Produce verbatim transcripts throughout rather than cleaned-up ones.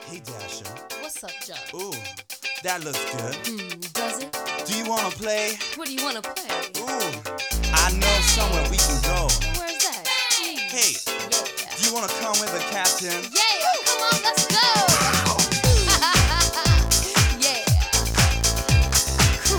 Hey Dasher. What's up, John? Ooh, that looks good. Hmm, does it? Do you wanna play? What do you wanna play? Ooh, I know somewhere we can go. Where's that? Hey, Yeah. do you wanna come with the captain? Yeah, come on, let's go! Yeah. Cool.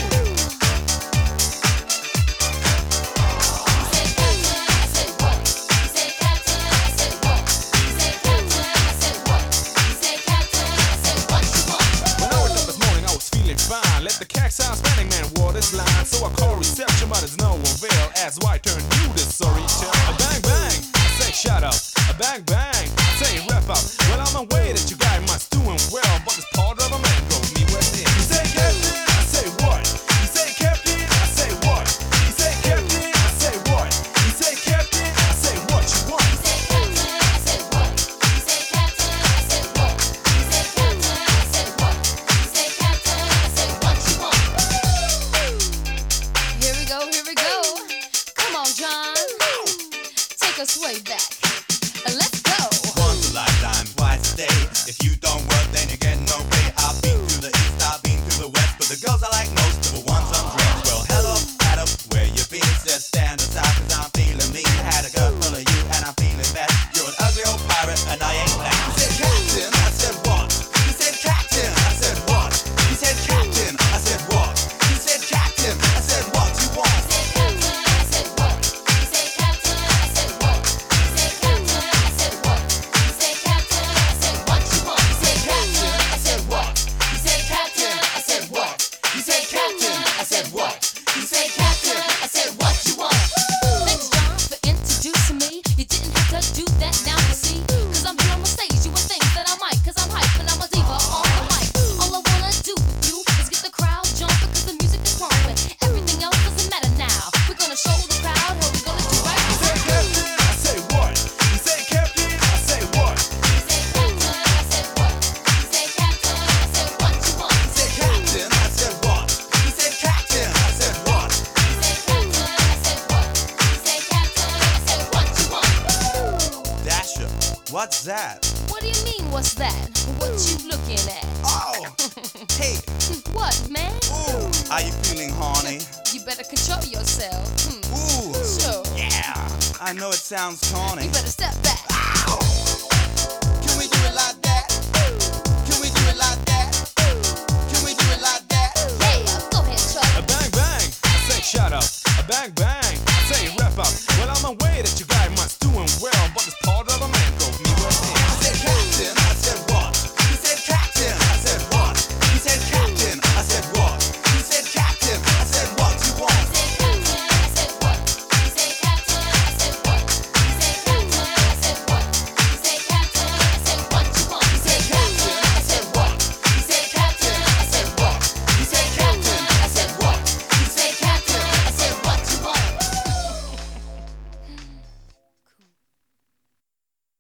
He said captain, I said what? He said captain, I said what? He said captain, I said what? He said captain, I said what you want? When I woke up this morning, I was feeling fine. Let the cat sound standing man water this line. So I called reception, but it's no avail. As why turn you this sorry tale. A bang bang, I say shut up. A bang bang, I say wrap up. Well, I'm aware that you guys must doing well, but this part of a man drove me within. You say captain, I say what? You say captain, I say what? You say captain, I say what? You say captain, I say what you want? He said captain, I said what? He said captain, I said what? He said captain, I said what? He said captain, I said what you want? Here we go, here we go. Come on, John. Take us way back. And let's go. Once a lifetime, twice a day. If you don't work, then you get no pay. I've been to the east, I've been to the west, but the girls I like most are the ones on dreams. Well, hello, Adam, where you been? Said stand aside, cause I'm feeling mean. Had a girl full of you, and I'm feeling bad. You're an ugly old pirate, and I ain't black. He said captain, I said what? He said captain, I said what? He said captain, I said what? He said captain, I said what you want? He said captain, I said what? He said captain, I said what? He said captain, I said what? He said captain, I said what you want? He said captain, I said what? He said captain, I said what? He said captain, I said what? He said captain, I said what you want? Thanks, John, for introducing me. You didn't have to do that now, you see. Cause I'm here on my stage, you would think that I might. Cause I'm hype and I'm a diva on the mic. All I wanna do with you is get the crowd jumping cause the music is pumping. Everything else doesn't matter now. We're gonna show the crowd how we're gonna do right. You say captain, I say what? You say captain, I say what? He said captain, I said what? He said captain, I said what you want? He said captain, I said what? He said captain, I said what? He said captain, I said what? He said captain, I said what you want? Dasher, what's that? What do you mean, what's that? What you looking at? Oh, hey, What, man? ooh, are you feeling horny? You better control yourself. Hmm. Ooh, Sure. yeah, I know it sounds corny. You better step back.